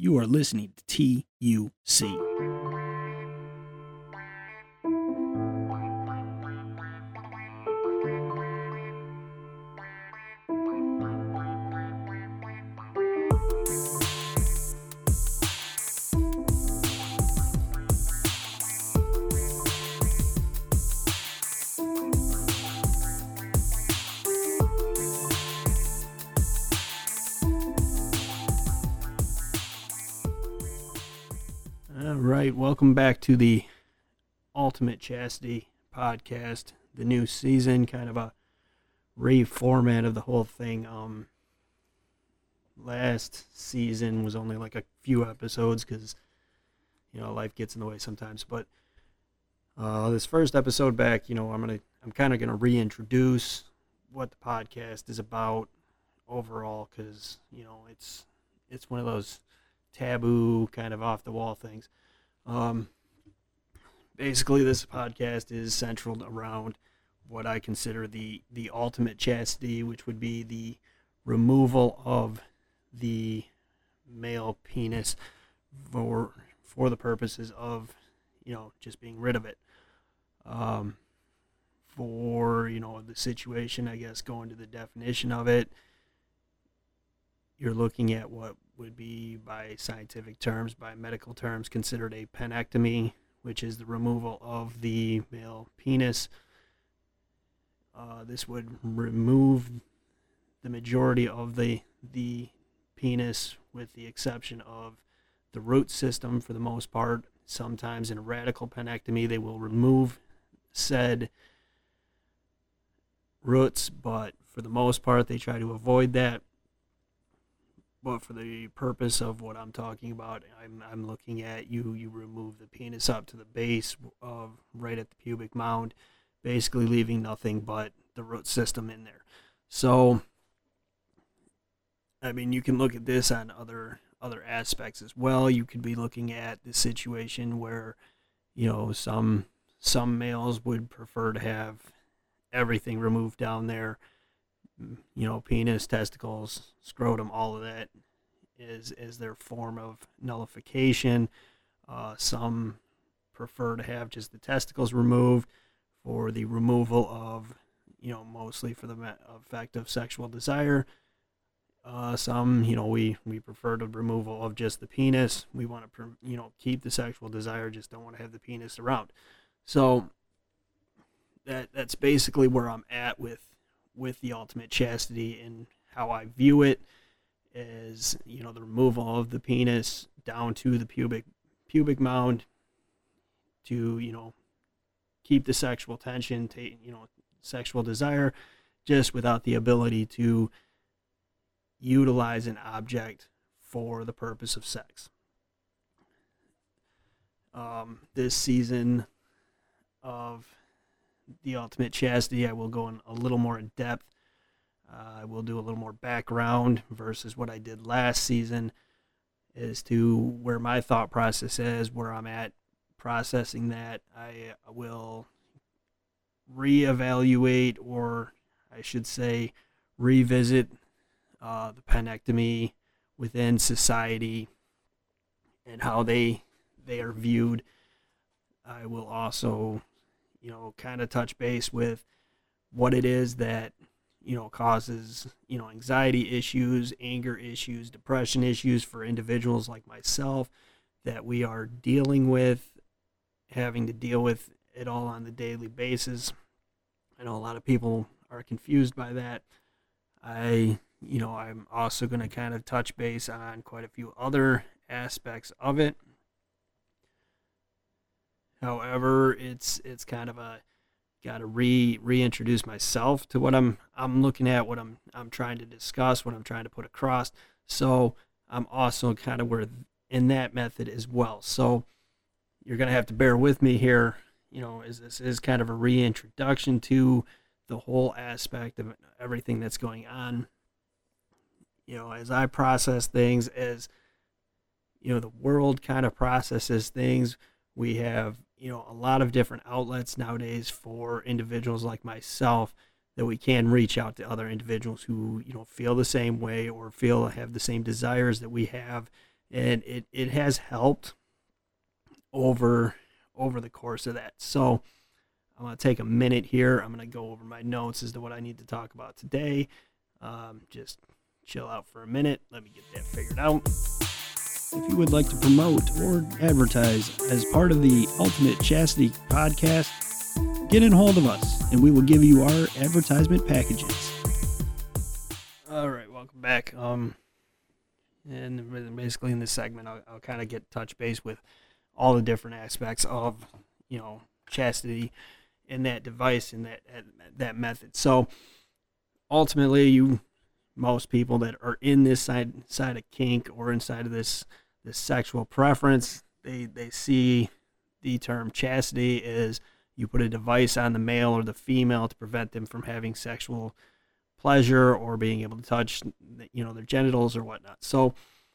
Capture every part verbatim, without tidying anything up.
You are listening to T U C. All right, welcome back to the Ultimate Chastity podcast. The new season, kind of a reformat of the whole thing. Um, last season was only like a few episodes because, you know, life gets in the way sometimes. But uh, this first episode back, you know, I'm gonna, I'm kind of gonna reintroduce what the podcast is about overall, because you know it's it's one of those taboo, kind of off the wall things. Um, basically, this podcast is centered around what I consider the, the ultimate chastity, which would be the removal of the male penis for for the purposes of, you know, just being rid of it. Um, for, you know, the situation, I guess, going to the definition of it, you're looking at what would be, by scientific terms, by medical terms, considered a penectomy, which is the removal of the male penis. Uh, this would remove the majority of the the penis, with the exception of the root system for the most part. Sometimes in a radical penectomy, they will remove said roots, but for the most part, they try to avoid that. But for the purpose of what I'm talking about, I'm I'm looking at you you remove the penis up to the base of right at the pubic mound, basically leaving nothing but the root system in there. So, I mean, you can look at this on other other aspects as well. You could be looking at the situation where, you know, some some males would prefer to have everything removed down there. You know, penis, testicles, scrotum, all of that is is their form of nullification. Uh, some prefer to have just the testicles removed for the removal of, you know, mostly for the effect of sexual desire. Uh, some, you know, we, we prefer the removal of just the penis. We want to, you know, keep the sexual desire, just don't want to have the penis around. So that that's basically where I'm at with with the ultimate chastity, and how I view it is, you know, the removal of the penis down to the pubic pubic mound to, you know, keep the sexual tension, to, you know, sexual desire, just without the ability to utilize an object for the purpose of sex. Um, this season of the ultimate chastity, I will go in a little more in depth. Uh, I will do a little more background versus what I did last season, as to where my thought process is, where I'm at processing that. I will reevaluate, or I should say revisit, uh, the penectomy within society and how they they are viewed. I will also, you know, kind of touch base with what it is that, you know, causes, you know, anxiety issues, anger issues, depression issues for individuals like myself that we are dealing with, having to deal with it all on the daily basis. I know a lot of people are confused by that. I, you know, I'm also going to kind of touch base on quite a few other aspects of it. However, it's it's kind of a, got to re reintroduce myself to what I'm I'm looking at, what I'm I'm trying to discuss, what I'm trying to put across. So I'm also kind of where in that method as well. So you're gonna have to bear with me here. You know, as this is kind of a reintroduction to the whole aspect of everything that's going on. You know, as I process things, as you know, the world kind of processes things. We have, you know, a lot of different outlets nowadays for individuals like myself that we can reach out to other individuals who, you know, feel the same way or feel have the same desires that we have, and it, it has helped over over the course of that. So I'm going to take a minute here. I'm going to go over my notes as to what I need to talk about today. Um, just chill out for a minute. Let me get that figured out. If you would like to promote or advertise as part of the Ultimate Chastity podcast, get in hold of us and we will give you our advertisement packages. All right, welcome back. Um, and basically in this segment, I'll, I'll kind of get touch base with all the different aspects of, you know, chastity and that device and that that method. So ultimately, you most people that are in this side side of kink or inside of this this sexual preference, they they see the term chastity as you put a device on the male or the female to prevent them from having sexual pleasure or being able to touch, you know, their genitals or whatnot. So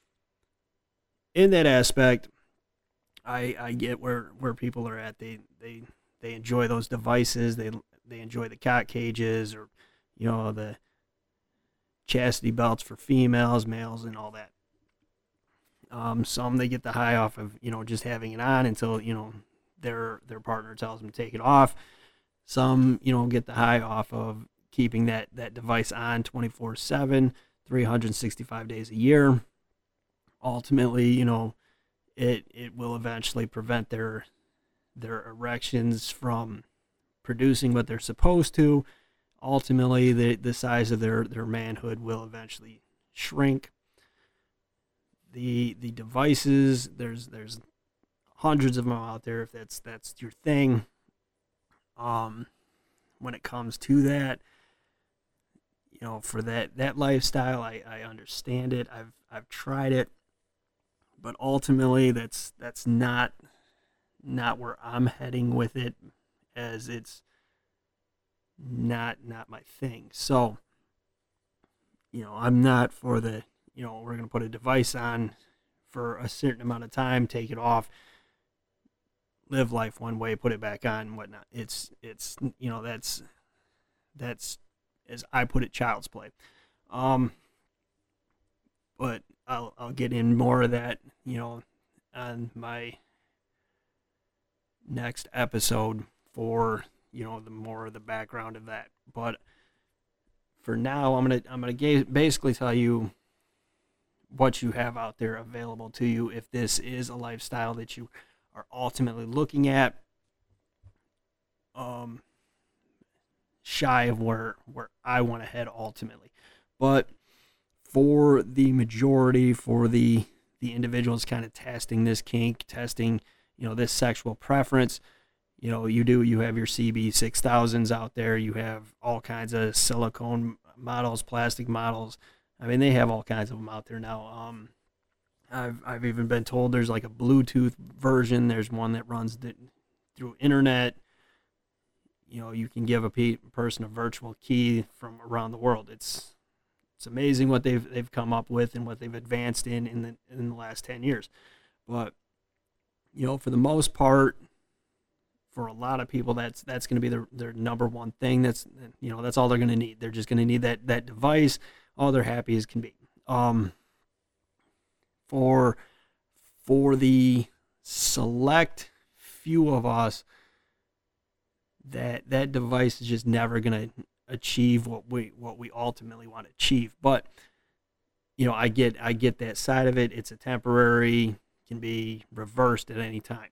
in that aspect, I I get where, where people are at. They they they enjoy those devices. They they enjoy the cock cages, or, you know, the chastity belts for females, males, and all that. Um, some they get the high off of, you know, just having it on until, you know, their their partner tells them to take it off. Some, you know, get the high off of keeping that that device on twenty-four seven, three hundred sixty-five days a year. Ultimately, you know, it it will eventually prevent their their erections from producing what they're supposed to. Ultimately, the the size of their their manhood will eventually shrink. The the devices, there's there's hundreds of them out there if that's that's your thing. Um, when it comes to that, you know, for that that lifestyle, I, I understand it. I've I've tried it, but ultimately, that's that's not not where I'm heading with it, as it's not not my thing. So, you know, I'm not for the, you know, we're going to put a device on for a certain amount of time, take it off, live life one way, put it back on, and whatnot. It's, it's, you know, that's, that's, as I put it, child's play. Um, but I'll, I'll get in more of that, you know, on my next episode for, you know, the more of the background of that. But for now, I'm gonna I'm gonna ga- basically tell you what you have out there available to you if this is a lifestyle that you are ultimately looking at. Um, shy of where where I want to head ultimately, but for the majority, for the the individuals kind of testing this kink, testing, you know, this sexual preference. You know, you do, you have your C B six thousands out there. You have all kinds of silicone models, plastic models. I mean, they have all kinds of them out there now. Um, I've I've even been told there's like a Bluetooth version. There's one that runs the, through internet. You know, you can give a pe- person a virtual key from around the world. It's it's amazing what they've they've come up with and what they've advanced in in the in the last ten years. But, you know, for the most part, for a lot of people, that's that's going to be their, their number one thing. That's, you know, that's all they're going to need. They're just going to need that that device. All they're happy as can be. Um, for for the select few of us, that that device is just never going to achieve what we what we ultimately want to achieve. But, you know, I get I get that side of it. It's a temporary, can be reversed at any time.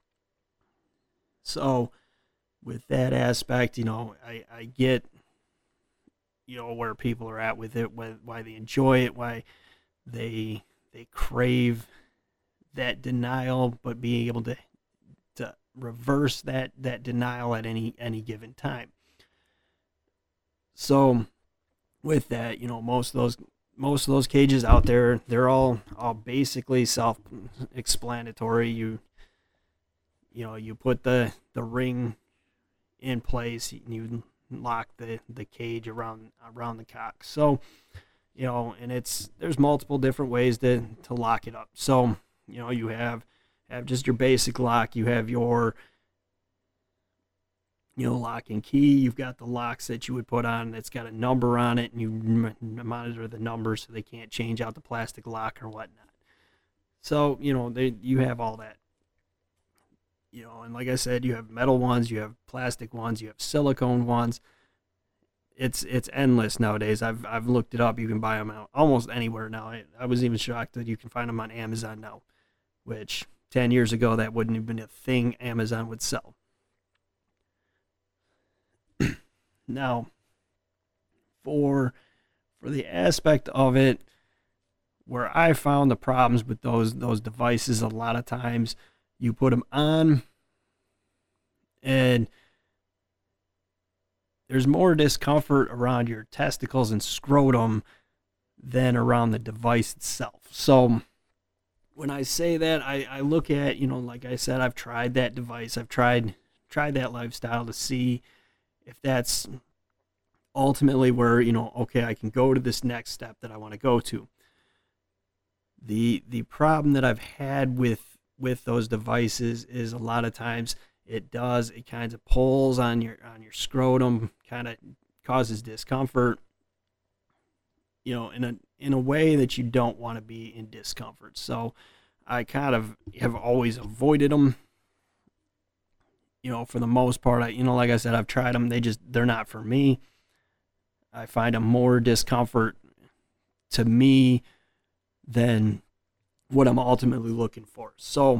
So with that aspect, you know, I, I get, you know, where people are at with it, why, why they enjoy it, why they they crave that denial, but being able to to reverse that that denial at any any given time. So with that, you know, most of those most of those cages out there, they're all all basically self-explanatory. You You know, you put the, the ring in place, and you lock the, the cage around around the cock. So, you know, and it's there's multiple different ways to, to lock it up. So, you know, you have have just your basic lock. You have your, you know, lock and key. You've got the locks that you would put on that's got a number on it, and you m- monitor the numbers so they can't change out the plastic lock or whatnot. So, you know, they you have all that. You know, and like I said, you have metal ones, you have plastic ones, you have silicone ones. It's it's endless nowadays. I've I've looked it up. You can buy them out almost anywhere now. I, I was even shocked that you can find them on Amazon now, which ten years ago that wouldn't have been a thing Amazon would sell. Now, for for the aspect of it where I found the problems with those those devices, a lot of times you put them on and there's more discomfort around your testicles and scrotum than around the device itself. So when I say that, I, I look at, you know, like I said, I've tried that device. I've tried tried that lifestyle to see if that's ultimately where, you know, okay, I can go to this next step that I want to go to. The the problem that I've had with with those devices is a lot of times it does, it kind of pulls on your on your scrotum, kind of causes discomfort, you know, in a in a way that you don't want to be in discomfort. So I kind of have always avoided them. You know, for the most part, I, you know, like I said, I've tried them. They just, they're not for me. I find them more discomfort to me than what I'm ultimately looking for. So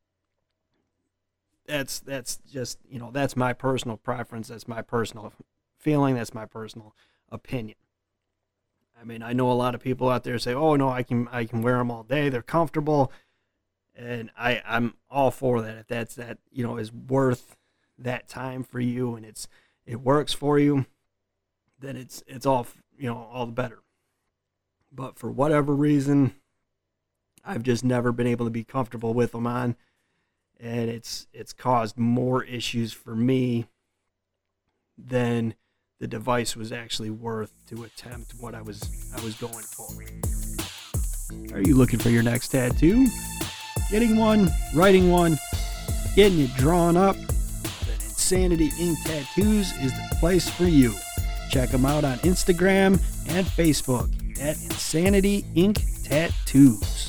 that's, that's just, you know, that's my personal preference. That's my personal feeling. That's my personal opinion. I mean, I know a lot of people out there say, oh no, I can, I can wear them all day. They're comfortable. And I, I'm all for that. If that's that, you know, is worth that time for you and it's, it works for you, then it's, it's all, you know, all the better. But for whatever reason, I've just never been able to be comfortable with them on. And it's, it's caused more issues for me than the device was actually worth to attempt what I was, I was going for. Are you looking for your next tattoo? Getting one, writing one, getting it drawn up, then Insanity Ink Tattoos is the place for you. Check them out on Instagram and Facebook at Insanity Ink Tattoos.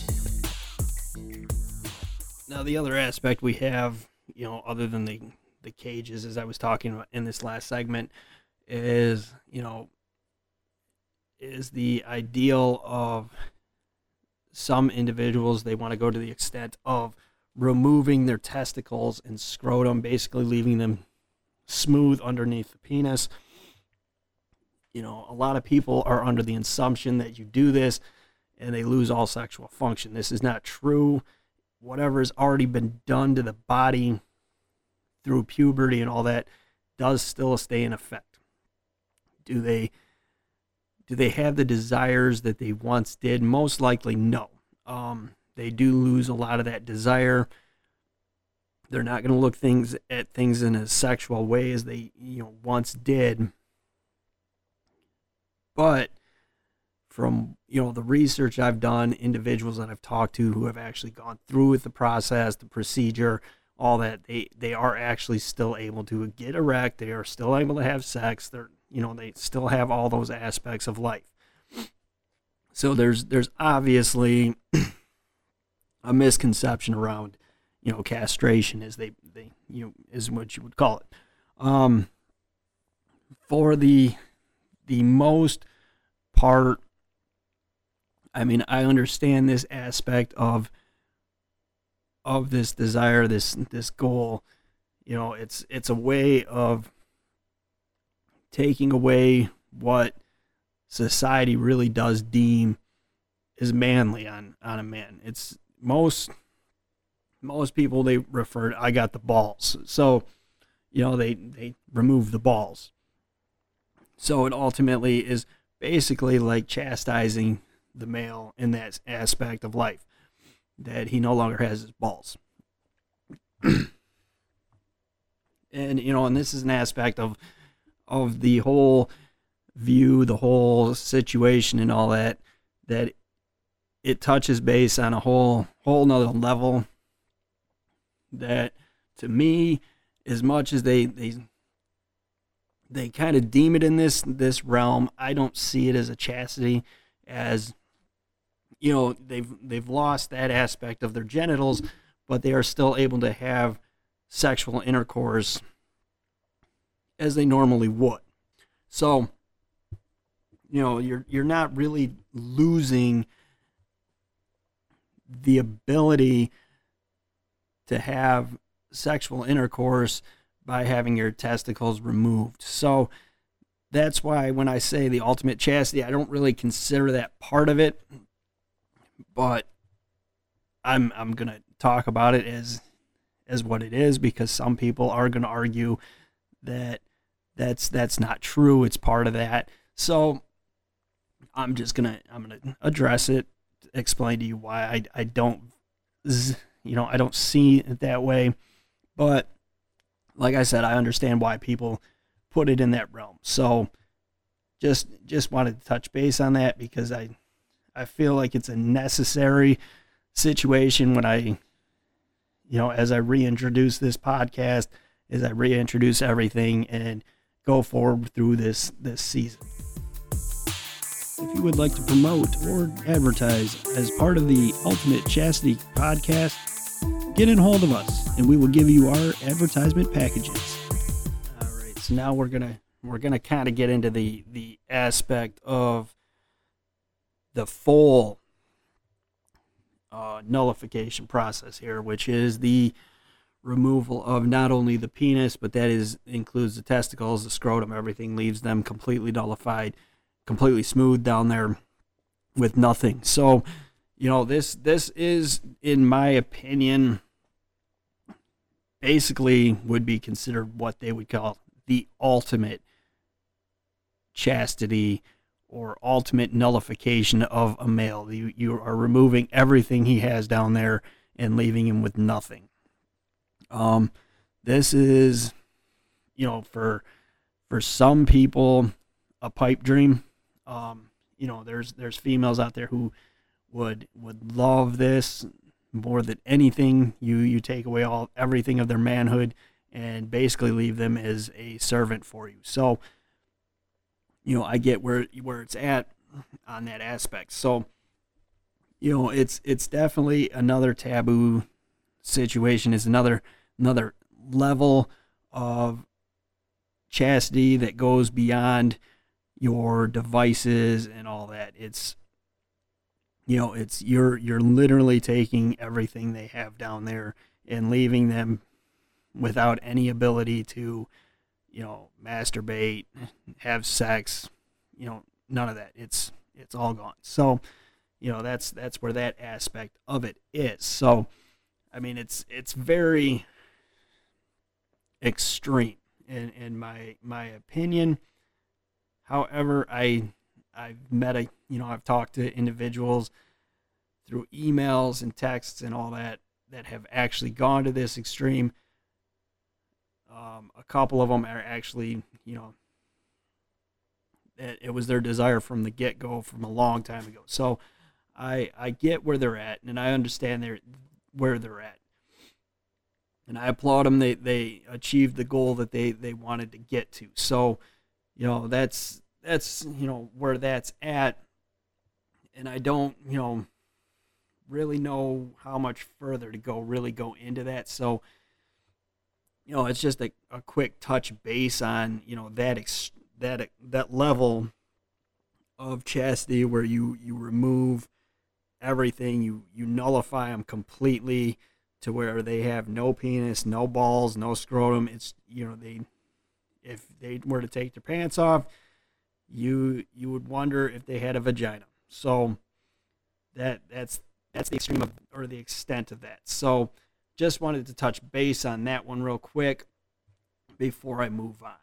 Now, the other aspect we have, you know, other than the, the cages, as I was talking about in this last segment, is, you know, is the ideal of some individuals. They want to go to the extent of removing their testicles and scrotum, basically leaving them smooth underneath the penis. You know, a lot of people are under the assumption that you do this and they lose all sexual function. This is not true. Whatever has already been done to the body through puberty and all that does still stay in effect. Do they Do they have the desires that they once did? Most likely, no. Um, they do lose a lot of that desire. They're not going to look things at things in a sexual way as they, you know, once did. But from, you know, the research I've done, individuals that I've talked to who have actually gone through with the process, the procedure, all that, they, they are actually still able to get erect. They are still able to have sex. They're, you know, they still have all those aspects of life. So there's there's obviously a misconception around, you know, castration, as they, they you know, is what you would call it. Um, for the the most part, I mean, I understand this aspect of of this desire, this this goal. You know, it's it's a way of taking away what society really does deem is manly on, on a man. It's most most people, they refer to, I got the balls. So, you know, they, they remove the balls. So it ultimately is basically like chastising the male in that aspect of life, that he no longer has his balls. And, you know, and this is an aspect of of the whole view, the whole situation and all that, that it touches base on a whole, whole nother level that, to me, as much as they, they, they kind of deem it in this, this realm, I don't see it as a chastity, as, you know, they've they've lost that aspect of their genitals, but they are still able to have sexual intercourse as they normally would. So, you know, you're you're not really losing the ability to have sexual intercourse by having your testicles removed. So that's why when I say the ultimate chastity, I don't really consider that part of it, but I'm I'm gonna talk about it as as what it is, because some people are gonna argue that that's that's not true. It's part of that. So I'm just gonna I'm gonna address it, explain to you why I I don't you know I don't see it that way. But like I said, I understand why people put it in that realm. So just just wanted to touch base on that, because I I feel like it's a necessary situation when I, you know, as I reintroduce this podcast, as I reintroduce everything and go forward through this this season. If you would like to promote or advertise as part of the Ultimate Chastity podcast, get in hold of us and we will give you our advertisement packages. All right, so now we're gonna we're gonna kind of get into the the aspect of the full uh, nullification process here, which is the removal of not only the penis, but that is includes the testicles, the scrotum, everything, leaves them completely nullified, completely smooth down there with nothing. So, you know, this this is, in my opinion, basically would be considered what they would call the ultimate chastity or ultimate nullification of a male. You you are removing everything he has down there and leaving him with nothing. Um, this is, you know, for for some people, a pipe dream. Um, you know, there's there's females out there who would would love this more than anything. You you take away all everything of their manhood and basically leave them as a servant for you. So, you know, I get where where it's at on that aspect. So, you know, it's it's definitely another taboo situation. Is another another level of chastity that goes beyond your devices and all that. It's, you know, it's you're you're literally taking everything they have down there and leaving them without any ability to, you know, masturbate, have sex, you know, none of that. It's it's all gone. So, you know, that's that's where that aspect of it is. So, I mean, it's it's very extreme in in my my opinion. However, I I've met a you know I've talked to individuals through emails and texts and all that that have actually gone to this extreme. Um, a couple of them are actually, you know, it, it was their desire from the get-go from a long time ago. So I I get where they're at, and I understand they're, where they're at. And I applaud them. They they achieved the goal that they, they wanted to get to. So, you know, that's, that's, you know, where that's at. And I don't, you know, really know how much further to go, really go into that. So, you know, it's just a, a quick touch base on, you know, that ex, that that level of chastity where you, you remove everything, you, you nullify them completely to where they have no penis, no balls, no scrotum. It's, you know, they, if they were to take their pants off, you you would wonder if they had a vagina. So that that's that's the extreme of, or the extent of that. So just wanted to touch base on that one real quick before I move on.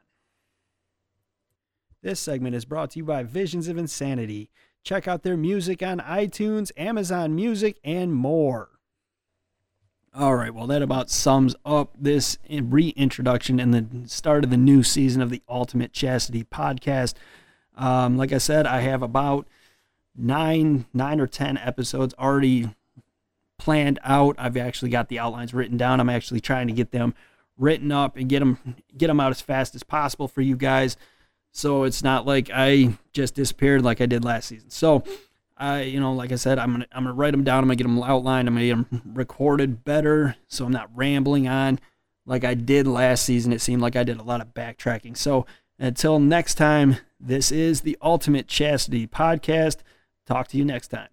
This segment is brought to you by Visions of Insanity. Check out their music on iTunes, Amazon Music, and more. All right, well, that about sums up this reintroduction and the start of the new season of the Ultimate Chastity podcast. Um, like I said, I have about nine, nine or ten episodes already planned out. I've actually got the outlines written down. I'm actually trying to get them written up and get them get them out as fast as possible for you guys. So it's not like I just disappeared like I did last season. So I, you know, like I said, I'm gonna I'm gonna write them down. I'm gonna get them outlined. I'm gonna get them recorded better, so I'm not rambling on like I did last season. It seemed like I did a lot of backtracking. So until next time, this is the Ultimate Chastity Podcast. Talk to you next time.